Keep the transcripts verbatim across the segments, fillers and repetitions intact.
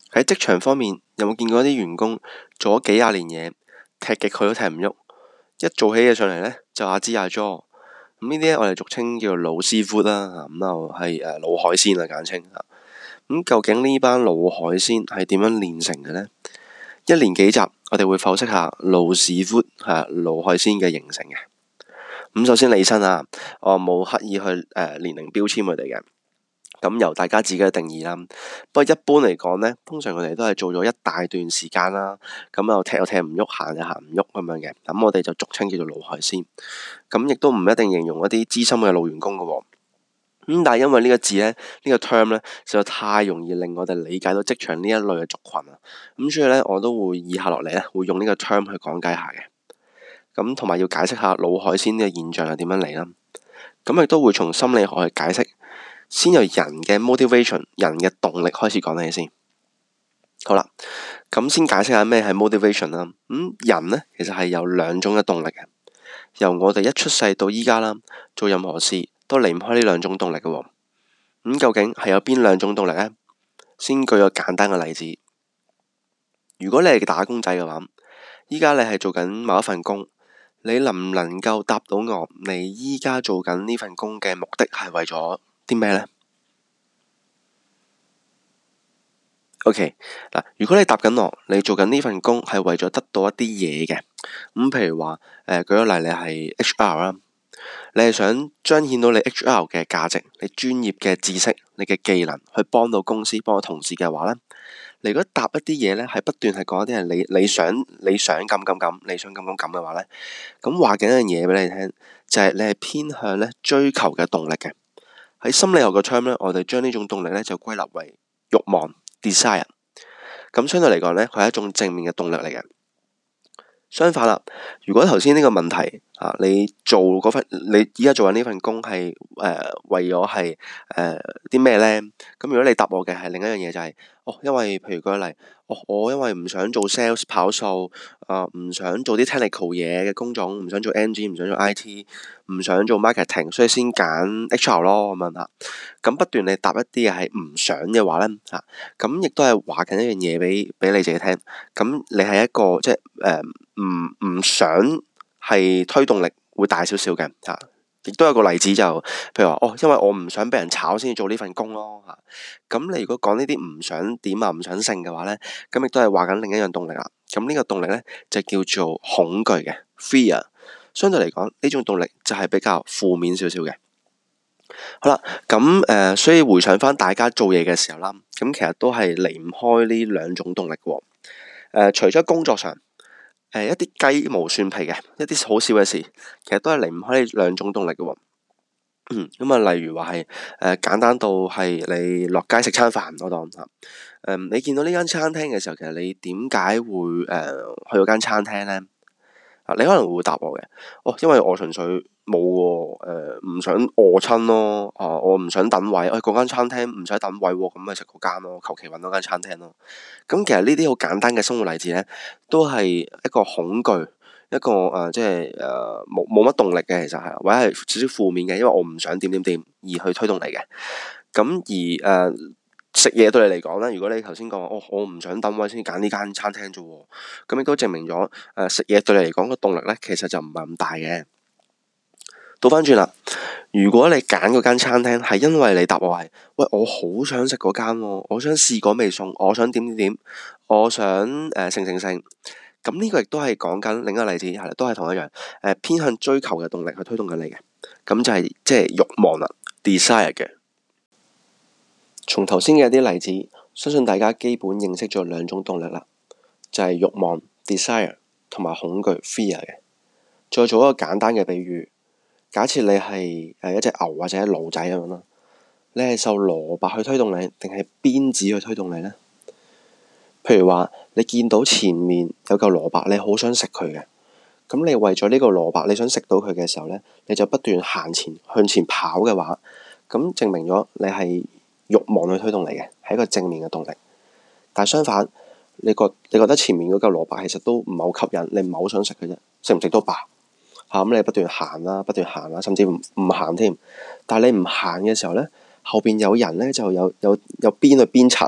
喺職場方面，有冇見過啲員工做咗幾廿年嘢，踢極佢都踢唔喐，一做起嘢上嚟呢，就阿支阿左。咁呢啲咧我哋俗稱叫做老師傅啦，咁就係誒老海鮮啊簡稱。咁究竟呢班老海鮮係點樣練成嘅呢？一連幾集我哋會剖析下老師傅係老海鮮嘅形成嘅。咁首先理身啊，我冇刻意去誒、呃、年齡標籤佢哋嘅。咁由大家自己嘅定義啦。不過一般嚟講呢，通常佢哋都係做咗一大段時間啦。咁又踢又踢唔喐，行又行唔喐咁樣嘅。咁我哋就俗稱叫做老海鮮。咁亦都唔一定形容一啲資深嘅老員工嘅喎。咁但係因為呢個字呢，呢、呢個 term 呢，實在太容易令我哋理解到職場呢一類嘅族群啊。咁所以呢，我都會以下落嚟呢，會用呢個 term 去講解下嘅。咁同埋要解釋下老海鮮呢個現象係點樣嚟啦。咁亦都會從心理學去解釋。先由人嘅 motivation， 人嘅動力開始講起先。好啦，咁先解釋下咩係 motivation 啦。咁人呢，其實係有兩種嘅動力嘅。由我哋一出世到依家啦，做任何事都離唔開呢兩種動力嘅喎。咁究竟係有邊兩種動力呢？先舉個簡單嘅例子。如果你係打工仔嘅話，依家你係做緊某一份工，你能唔能夠答到我？你依家做緊呢份工嘅目的係為咗啲咩呢？ OK 嗱，如果你答緊我，你做緊呢份工係為咗得到一啲嘢嘅，咁譬如話誒、呃，舉個例，你係 H R 啦，你係想彰顯到你 H R 嘅價值，你專業嘅知識，你嘅技能去幫到公司，幫到同事嘅話呢，你如果答一啲嘢呢，係不斷係講一啲係你你想你想咁咁咁，你想咁咁咁嘅話呢，咁話緊一樣嘢俾你聽，就係、是、你係偏向咧追求嘅動力嘅。喺心理學嘅 term 咧，我哋將呢種動力咧就歸納為慾望 desire。咁相對嚟講咧，佢係一種正面嘅動力嚟嘅。相反啦，如果頭先呢個問題啊，你做嗰份，你依家做緊呢份工係誒、呃、為咗係誒啲咩咧？咁如果你答我嘅係另一樣嘢，就係、是、哦，因為譬如舉個例，哦，我因為唔想做 sales 跑數啊，唔、呃、想做啲 technical 嘢嘅工種，唔想做 N G， 唔想做 I T， 唔想做 marketing， 所以先揀 H R 咯咁樣嚇。咁不斷你答一啲嘢係唔想嘅話咧嚇，咁亦都係話緊一樣嘢俾俾你自己聽。咁你係一個即係誒唔唔想係推動力會大少少嘅嚇。亦都有個例子就譬如話哦，因為我唔想俾人炒先至做呢份工咯嚇。咁你如果講呢啲唔想點啊唔想勝嘅話咧，咁亦都係話緊另一樣動力啦。咁呢個動力咧就叫做恐懼嘅 fear。相對嚟講，呢種動力就係比較負面少少嘅。好啦，咁誒、呃，所以回想翻大家做嘢嘅時候啦，咁其實都係離唔開呢兩種動力嘅。誒、呃，除咗工作上，誒、呃、一啲雞毛蒜皮嘅一啲好少嘅事，其實都係離唔開呢兩種動力嘅。嗯，咁啊，例如話係誒簡單到係你落街食餐飯，我當嚇。誒、呃，你見到呢間餐廳嘅時候，其實你點解會誒、呃、去嗰間餐廳咧？啊，你可能會答我嘅，哦，因為我純粹冇喎，誒唔想餓親咯，啊，我唔想等位，誒嗰間餐廳唔使等位喎，咁咪食嗰間咯，求其揾嗰間餐廳咯。咁其實呢啲好簡單嘅生活例子咧，都係一個恐懼，一個誒、呃、即係誒冇冇乜動力嘅，其實係或者係少少負面嘅，因為我唔想點點點而去推動你嘅。咁而誒。呃食嘢對你嚟講咧，如果你頭先講哦，我唔想等位先揀呢間餐廳啫喎，咁亦都證明咗誒食嘢對你嚟講個動力咧，其實就唔係咁大嘅。倒翻轉啦，如果你揀嗰間餐廳係因為你答我係，喂，我好想食嗰間喎，我想試嗰味餸，我想點點點，我想誒成成成，咁呢個亦都係講緊另一個例子，係啦，都係同一樣誒、呃、偏向追求嘅動力去推動緊你嘅，咁就係即係慾望啦 ，desire 嘅。從頭先嘅一啲例子，相信大家基本認識咗兩種動力啦，就係、是、慾望 desire 同埋恐懼 fear 嘅。再做一個簡單嘅比喻，假設你係誒一隻牛或者一驢仔咁樣啦，你係受蘿蔔去推動你，定係鞭子去推動你呢？譬如話你見到前面有嚿蘿蔔，你好想食佢嘅，咁你為咗呢個蘿蔔，你想食到佢嘅時候呢，你就不斷行前向前跑嘅話，咁證明咗你係慾望去推動你嘅，係一個正面嘅動力。但係相反，你覺你覺得前面嗰嚿蘿蔔其實都唔係好吸引，你唔係好想食嘅啫，食唔食都罷嚇。咁你不斷行啦，不斷行啦，甚至唔唔行添。但係你唔行嘅時候咧，後邊有人咧就有有有鞭去鞭策你啊，不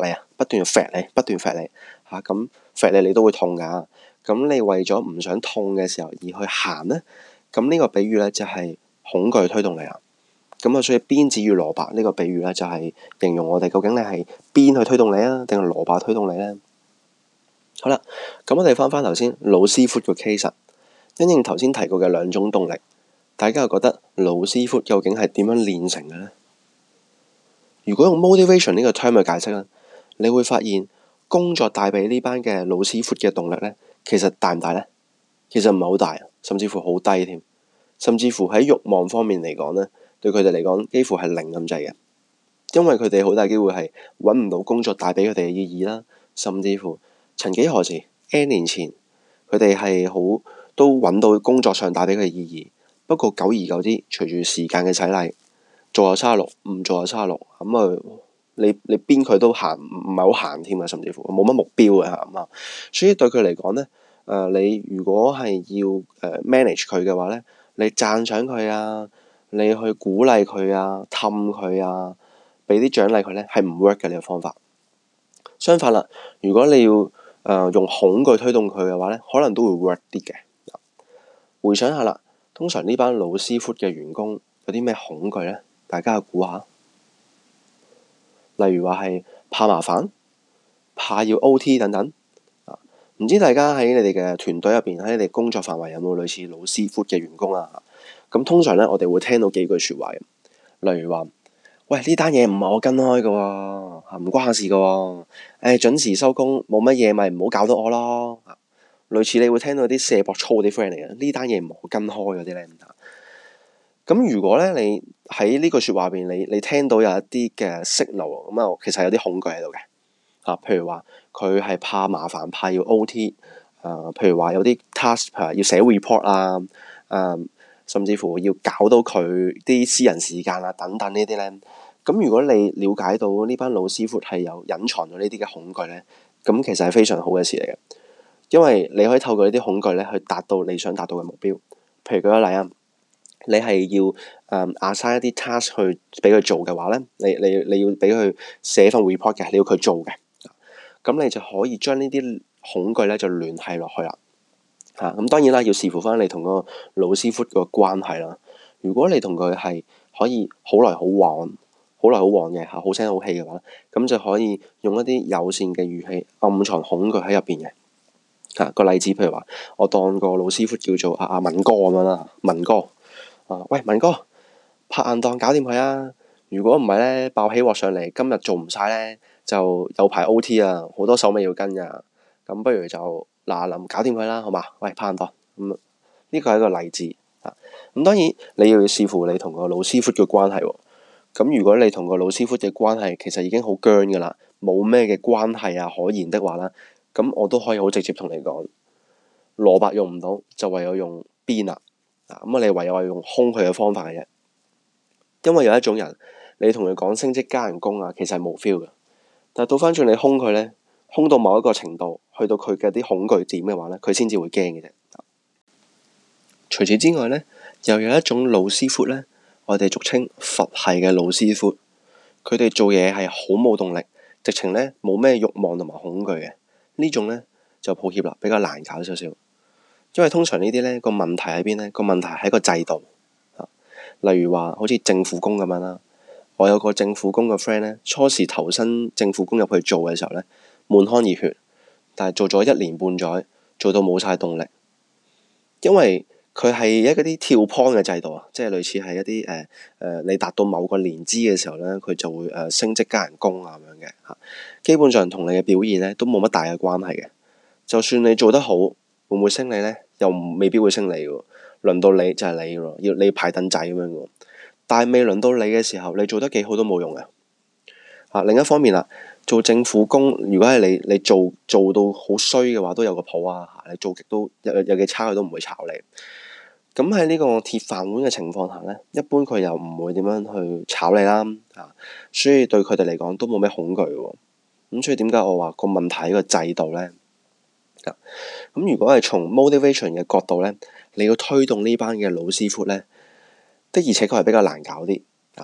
不斷揈你，不斷揈你嚇，咁揈你你都會痛㗎。咁你為咗唔想痛嘅時候而去行呢？咁呢個比喻呢，就係恐懼推動你啊。咁啊，所以鞭子與蘿蔔呢個比喻呢，就係形容我哋究竟你係鞭去推動你啊，定係蘿蔔推動你呢？好啦，咁我哋翻翻頭先老師傅個 case，因應頭先提過嘅兩種動力，大家又覺得老師傅究竟係點樣練成嘅呢？如果用 motivation 呢個 term 去解釋咧，你會發現工作帶俾呢班嘅老師傅嘅動力呢，其實大唔大呢？其實唔係好大，甚至乎好低添，甚至乎喺慾望方面嚟講呢，對佢哋嚟講幾乎係零咁滯嘅，因為佢哋好大機會係揾唔到工作帶俾佢哋嘅意義啦，甚至乎曾幾何時 N 年前佢哋係好都揾到工作上帶俾佢嘅意義，不過久而久之，隨住時間嘅洗禮，做又卅六，唔做又卅六，咁啊，你你邊佢都行唔係好行添啊，甚至乎冇乜目標嘅咁啊，所以對佢嚟講呢，誒、呃、你如果係要誒 manage 佢嘅話呢，你讚賞佢啊，你去鼓勵佢啊，氹佢啊，俾啲獎勵佢呢，係唔 work 嘅呢個方法。相反啦，如果你要誒、呃、用恐懼推動佢嘅話呢，可能都會 work 啲嘅。回想下啦，通常呢班老師傅嘅員工有啲咩恐懼呢？大家去估下。例如話係怕麻煩、怕要 O T 等等。啊，唔知大家喺你哋嘅團隊入邊，喺你哋工作範圍有冇類似老師傅嘅員工啊？咁通常咧，我哋會聽到幾句説話嘅，例如話：喂，呢單嘢唔係我跟開嘅喎，唔關事嘅喎。誒，準時收工，冇乜嘢咪唔好搞到我咯。類似你會聽到啲射博粗啲 friend 嚟嘅，呢單嘢唔係我跟開嗰啲咧。咁如果咧你喺呢句説話入邊，你你聽到有一啲嘅 signal，咁啊，其實有啲恐懼喺度嘅嚇。譬如話佢係怕麻煩，怕要 O T，誒，譬如話有啲 task，譬如話要寫 report 啊，誒、呃，甚至乎要搞到佢啲私人時間啊等等呢啲咧。咁如果你了解到呢班老師傅係有隱藏咗呢啲嘅恐懼咧，咁其實係非常好嘅事嚟嘅，因為你可以透過呢啲恐懼咧去達到你想達到嘅目標。譬如舉個例啊。你係要誒 assign 一啲 task 去俾佢做嘅話咧，你你你要俾佢寫份 report 嘅，你要佢做嘅，咁你就可以將呢啲恐懼咧就聯繫落去啦。嚇、啊，咁當然啦，要視乎翻你同嗰個老師傅個關係啦。如果你同佢係可以好來好往、好來好往嘅嚇，好聲好氣嘅話，咁就可以用一啲友善嘅語氣暗藏恐懼喺入邊嘅。嚇、啊，個例子譬如話，我當個老師傅叫做阿阿文哥咁樣啦，文哥。啊、喂，文哥，拍硬檔搞掂佢啊！如果唔係咧，爆起鑊上嚟，今日做唔晒咧，就有排 O T 啊，好多手尾要跟噶。咁不如就嗱臨搞掂佢啦，好嘛？喂，拍硬檔，咁呢個係一個例子啊。咁當然你要視乎你同個老師傅嘅關係喎。咁如果你同個老師傅嘅關係其實已經好僵噶啦，冇咩嘅關係啊可言的話啦，咁我都可以好直接同你講，蘿蔔用唔到，就唯有用鞭啦。咁啊，你唯有係用兇佢嘅方法嘅啫，因為有一種人，你同佢講升職加人工啊，其實係冇 feel 嘅。但係倒翻轉你兇佢咧，兇到某一個程度，去到佢嘅啲恐懼點嘅話咧，佢先至會驚嘅啫。除此之外咧，又有一種老師傅咧，我哋俗稱佛系嘅老師傅，佢哋做嘢係好冇動力，直情咧冇咩慾望同埋恐懼嘅。呢種咧就抱歉啦，比較難搞少少。因為通常呢啲咧個問題喺邊咧？個問題喺個制度啊，例如話好似政府工咁樣啦。我有個政府工嘅 friend 咧，初時投身政府工入去做嘅時候咧，滿腔熱血，但係做咗一年半載，做到冇晒動力，因為佢係一啲跳 point 嘅制度啊，即係類似係一啲誒誒，你達到某個年資嘅時候咧，佢就會誒、呃、升職加人工啊咁樣嘅嚇。基本上同你嘅表現咧都冇乜大嘅關係嘅，就算你做得好，會唔會升你呢？又未必會升你喎。輪到你就係你喎，要你排等仔咁樣喎。但係未輪到你嘅時候，你做得幾好都冇用嘅。啊，另一方面啦，做政府工，如果係你你做做到好衰嘅話，都有個譜啊。你做極都有有幾差，佢都唔會炒你。咁喺呢個鐵飯碗嘅情況下呢，一般佢又唔會點樣去炒你啦。啊，所以對佢哋嚟講都冇咩恐懼喎。咁所以點解我話個問題喺個制度呢？咁如果係從 motivation 嘅角度咧，你要推動呢班嘅老師傅咧，的而且確係比較難搞啲啊。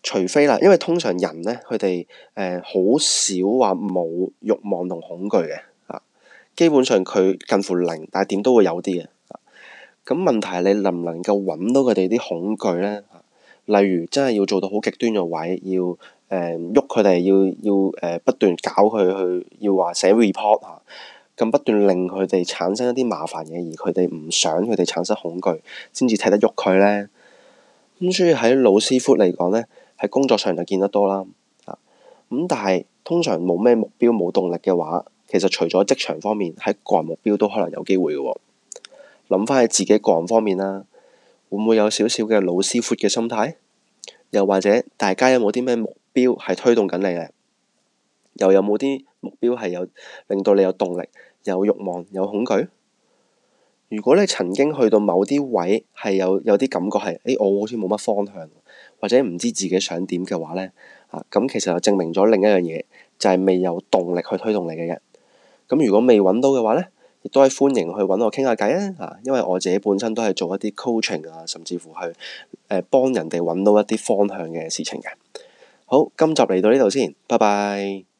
除非啦，因為通常人咧，佢哋誒好少話冇慾望同恐懼嘅啊，基本上佢近乎零，但係點都會有啲嘅。咁問題係你能唔能夠揾到佢哋啲恐懼咧？例如真係要做到好極端嘅位，要誒喐佢哋，要要誒、呃、不斷搞佢去，要話寫 report 嚇，咁不斷令佢哋產生一啲麻煩嘢，而佢哋唔想佢哋產生恐懼，先至睇得喐佢咧。咁所以喺老師傅嚟講咧，喺工作上就見得多啦。啊，咁但係通常冇咩目標冇動力嘅話，其實除咗職場方面，喺個人目標都可能有機會嘅喎。諗翻喺自己個人方面啦，會唔會有少少嘅老師傅嘅心態？又或者大家有冇啲咩目標係推動緊你咧？又有冇啲目標係有令到你有動力、有慾望、有恐懼？如果你曾經去到某啲位係有有啲感覺係，誒、欸、我好似冇乜方向，或者唔知自己想點嘅話咧，啊咁其實就證明咗另一樣嘢，就係、是、未有動力去推動你嘅人。咁如果未揾到嘅話咧，亦都係歡迎去揾我傾下偈啊！啊，因為我自己本身都係做一啲 coaching 啊，甚至乎去誒幫人哋揾到一啲方向嘅事情嘅。好，今集嚟到呢度先，拜拜。